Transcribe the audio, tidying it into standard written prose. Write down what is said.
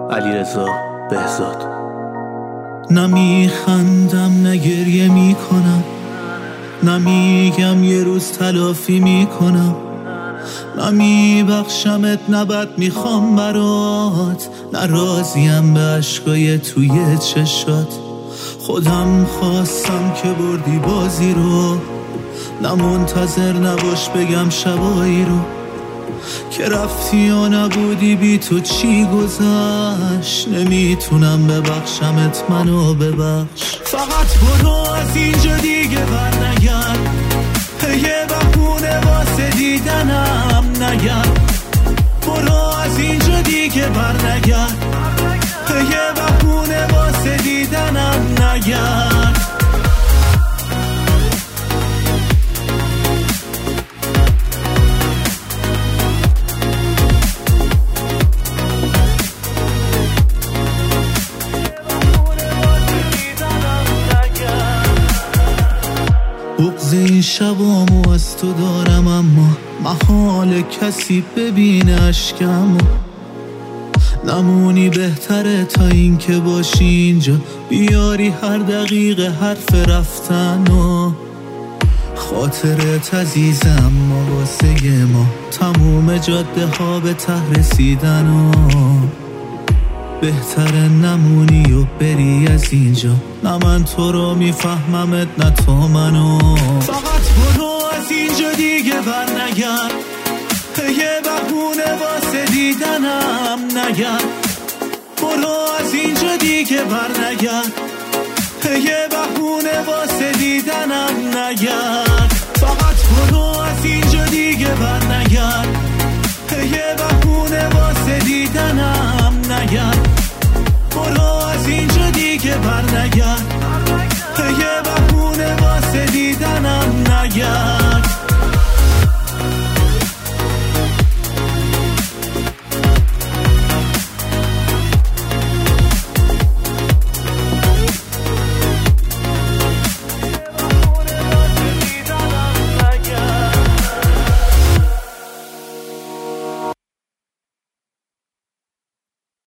علیرضا بهزاد. نمیخندم نه گریه میکنم، نمیگم یه روز تلافی میکنم، نمیبخشمت نه بد میخوام برات، نه راضیم به عشقای توی چشات. خودم خواستم که بردی بازی رو، نه منتظر نباش بگم شبایی رو که رفتی یا نبودی، بی تو چی گذشت. نمیتونم ببخشمت، منو ببخش. فقط برو از اینجا دیگه بر نگرد، یه بهونه واسه دیدنم نگرد. برو از اینجا دیگه بر نگرد، یه بهونه واسه دیدنم نگرد. بغض این شبامو از تو دارم، اما محال کسی ببینه اشکمو. نمونی بهتره تا این که باشی اینجا، بیاری هر دقیقه حرف رفتنو. خاطرت عزیزم ما واسه ما، تموم جاده ها به ته رسیدنو. بهتره نمونی و بری از اینجا، نه من تو رو میفهممت نه تو منو. فقط برو از اینجا دیگه بر نگرد، یه بهونه واسه دیدنم نگرد. برو از اینجا دیگه بر نگرد، یه بهونه واسه دیدنم نگرد. فقط برو از اینجا دیگه بر نگرد، یه بهونه واسه دیدنم نگرد. برو از اینجا دیگه بر نگرد،